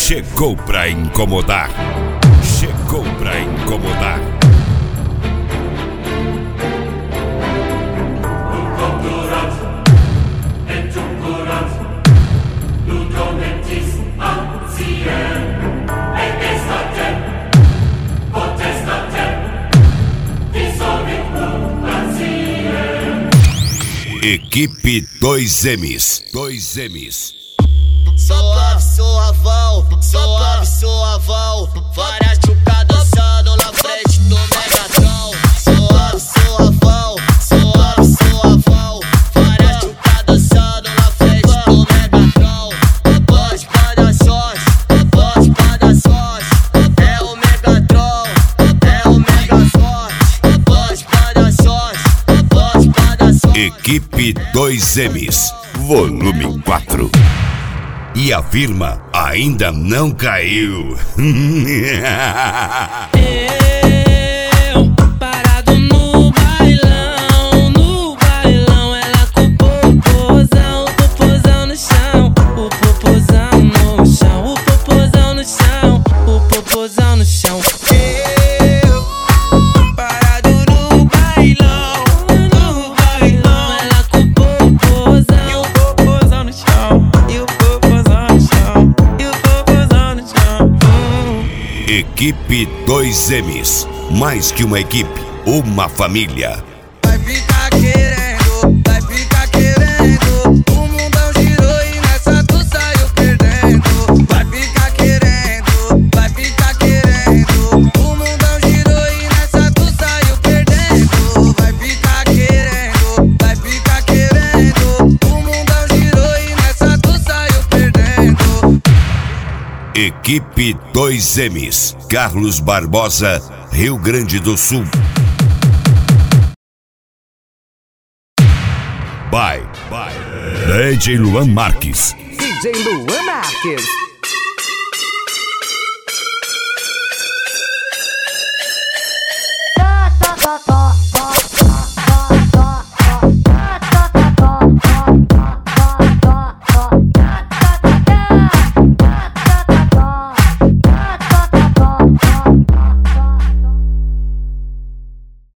Chegou pra incomodar. Chegou pra incomodar. Equipe 2Ms. 2Ms. Sou aval, várias chucadas dançando na frente do Megatron. Sou aval, várias chucadas dançando na frente do Megatron. Pode dar sorte, é o Megatron, é o Megaforte. Pode dar sorte, Equipe 2Ms, volume 4. E a firma ainda não caiu. Eu parado no bailão, ela com o popozão no chão, o popozão no chão, o popozão no chão, o popozão no chão. Eu parado no bailão, ela com o popozão no chão, e o popozão no chão, e o popozão no chão. Equipe 2Ms, mais que uma equipe, uma família. Vai ficar querendo, o mundão girou e nessa tu saiu perdendo. Vai ficar querendo, o mundão girou e nessa tu saiu perdendo. Vai ficar querendo, o mundão girou e nessa tu saiu perdendo. Equipe 2Ms, Carlos Barbosa, Rio Grande do Sul. By DJ Luan Marques. DJ Luan Marques.